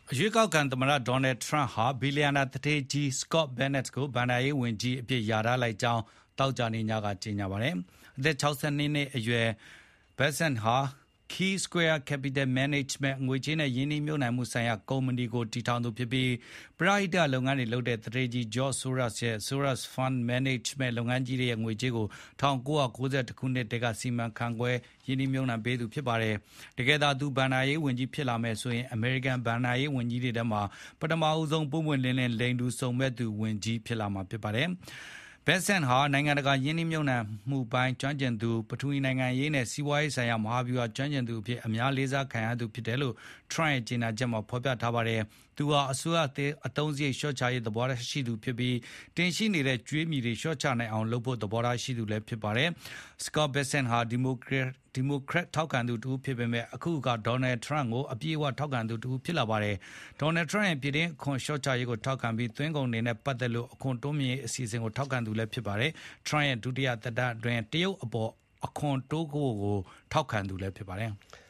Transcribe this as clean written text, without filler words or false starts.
ရွေးကောက်ခံသမ္မတဒေါ်နယ်ထရန့်ဟာဘီလီယံနာသူဌေးကြီး Scott Bennett ကိုဘဏ္ဍာရေးဝန်ကြီးအဖြစ်လျာထားလိုက်ကြောင်းသောကြာနေ့ညကကြေညာပါတယ်။အသက်62နှစ်အရွယ် Bennett ဟာ Key Square Capital Management ငွေကြေးနဲ့ရင်းနှီးမြှုပ်နှံမှုဆိုင်ရာကုမ္ပဏီကိုတည်ထောင်သူဖြစ်ပြီးပရဟိတလုပ်ငန်းတွေလုပ်တဲ့သူဌေးကြီး George Soros ရဲ့ Soros Fund Management လုပ်ငန်းကြီးရဲ့ငွေကြေးကို1991ခုနှစ်တည်းကစီမံခန့်ခွဲရင်းနှီးမြှုပ်နှံပေးသူဖြစ်ပါတယ်။တကယ်သာသူဘဏ္ဍာရေးဝန်ကြီးဖြစ်လာမယ်ဆိုရင်အမေရိကန်ဘဏ္ဍာရေးဝန်ကြီးတွေထဲမှာပထမအဆုံးပွင့်ပွင့်လင်းလင်းလိန်တူစုံမဲ့သူဝန်ကြီးဖြစ်လာမှာဖြစ်ပါတယ်။ Bennett ဟာနိုင်ငံတကာယင်းနှိမ့်မြုပ်နှံမှုပိုင်းကျွမ်းကျင်သူပထဝီနိုင်ငံရေးနဲ့စီးပွားရေးဆိုင်ရာမဟာဗျူဟာကျွမ်းကျင်သူအဖြစ်အများလေးစားခံရသူဖြစ်တယ်လို့ Trump ရဲ့ကြေညာချက်မှာဖော်ပြထားပါတယ်။သူဟာအစိုးရအသုံးစရိတ်လျှော့ချရေးသဘောထားရှိသူဖြစ်ပြီးတင်ရှိနေတဲ့ကြွေးမြီတွေလျှော့ချနိုင်အောင်လုပ်ဖို့သဘောထားရှိသူလည်းဖြစ်ပါတယ်။ Scott Bennett ဟာဒီမိုကရက်ထောက်ခံသူတဦးဖြစ်ပေမဲ့အခုအခါဒေါ်နယ်ထရန့်ကိုအပြည့်အဝထောက်ခံသူတဦးဖြစ်လာပါတယ်။ဒေါ်နယ်ထရန့်ရဲ့ပြည်တွင်းအခွန်လျှော့ချရေးကိုထောက်ခံပြီးသွင်းကုန်တွေနဲ့ပတ်သက်လို့အခွန်တိုးမြှင့်ရေးအစီအစဉ်ကိုထောက်ခံသူလည်းဖြစ်ပါတယ်။ Trump ရဲ့ဒုတိယသက်တမ်းအတွင်းတရုတ်အပေါ်အခွန်တိုးဖို့ကိုထောက်ခံသူလည်းဖြစ်ပါတယ်။